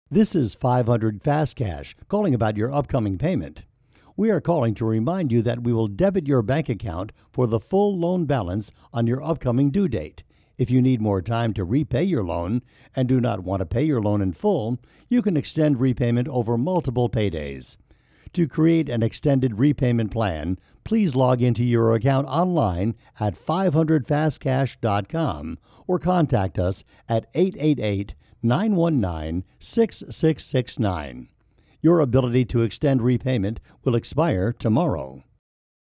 This is 500 Fast Cash calling about your upcoming payment. We are calling to remind you that we will debit your bank account for the full loan balance on your upcoming due date. If you need more time to repay your loan and do not want to pay your loan in full, you can extend repayment over multiple paydays. To create an extended repayment plan, please log into your account online at 500fastcash.com or contact us at 888-919-6669. Your ability to extend repayment will expire tomorrow.